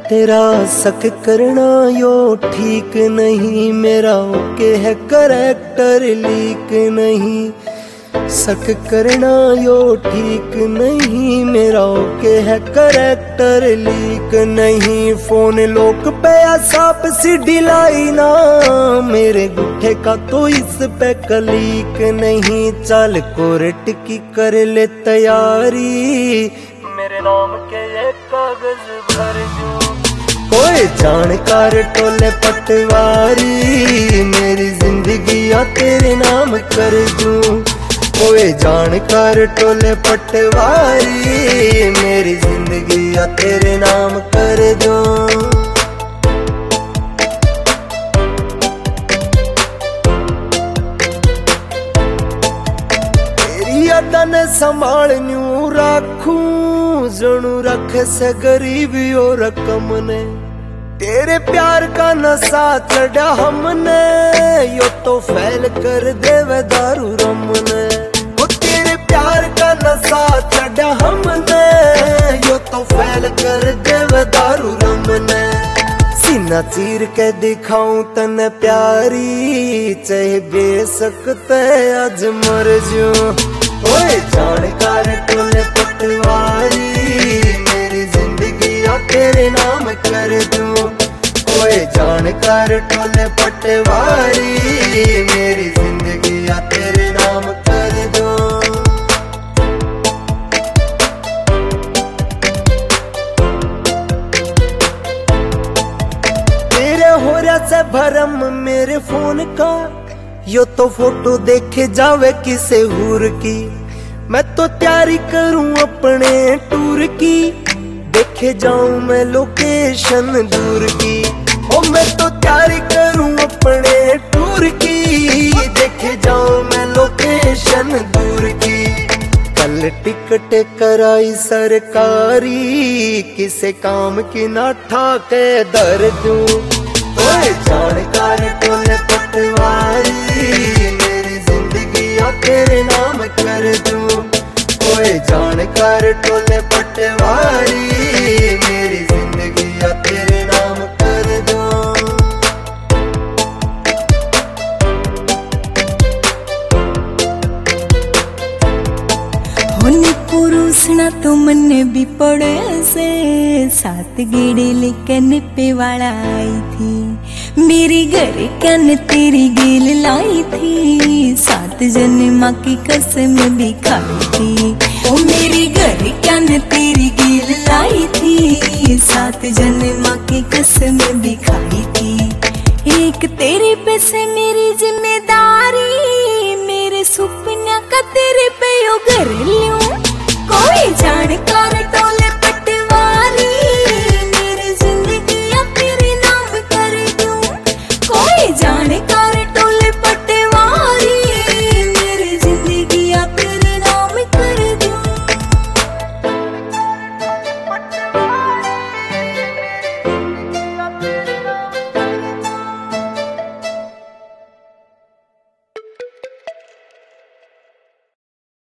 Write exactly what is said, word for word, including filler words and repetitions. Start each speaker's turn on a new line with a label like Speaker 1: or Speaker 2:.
Speaker 1: तेरा शक करना यो ठीक नहीं, मेरा ओके है करेक्टर लीक नहीं। शक करना यो ठीक नहीं, मेरा ओके है करेक्टर लीक नहीं। फोन लोक पे सांप सी ढिलाई ना, मेरे गुठे का तो इस पे कलीक नहीं। चल कोर्ट की कर ले तैयारी, मेरे नाम के ये कागज भर जो। कोई जानकार टोले पटवारी, मेरी जिंदगी या तेरे नाम कर दूं। कोई जानकार टोले पटवारी, मेरी जिंदगी या तेरे नाम कर दूं। यादन संभाल न्यू राखूं, जणू रख से गरीबी और रकम ने। तेरे प्यार का नशा चढ़ा हमने, यो तो फैल कर देवे दारू रम ने। ओ तेरे प्यार का नशा चढ़ा हमने, यो तो फैल कर देवे दारू रम ने। सीना चीर के दिखाऊं तने प्यारी, चाहे बेसकते आज मर जाऊं। ओए जानकार टोले पटवारी, मेरी जिंदगी या तेरे नाम कर दूं। ओए जानकार टोले पटवारी, मेरी जिंदगी या तेरे नाम कर दूं। तेरे होरा से भरम मेरे फोन का, यो तो फोटो देखे जावे किसे हूर की। मैं तो तैयारी करूं अपने टूर की, देखे जाऊं मैं लोकेशन दूर की। ओ मैं तो तैयारी करूं अपने टूर की, देखे जाऊं मैं लोकेशन दूर की। कल टिकट कराई सरकारी, किसे काम की ना ठाके दर दूं। ओए जानकार टोले पटवारी, मेरी जिंदगी या तेरे नाम कर दूं। ओए जानकार टोले पटवारी, मेरी जिंदगी या तेरे नाम कर दूं।
Speaker 2: होने पुरुष ना तो मन भी पड़े से, सात गेड़े लेकर निपे वाला आई थी। मेरी घर कन तेरी गेल लाई थी, सात जन्म की कसम भी खाई थी। ओ मेरी घर कन तेरी गेल लाई थी, सात जन्म की कसम भी खाई थी। एक तेरे पे से मेरी जिम्मेदारी, मेरे सुपना का तेरे पे यो घर लूं। कोई जानकार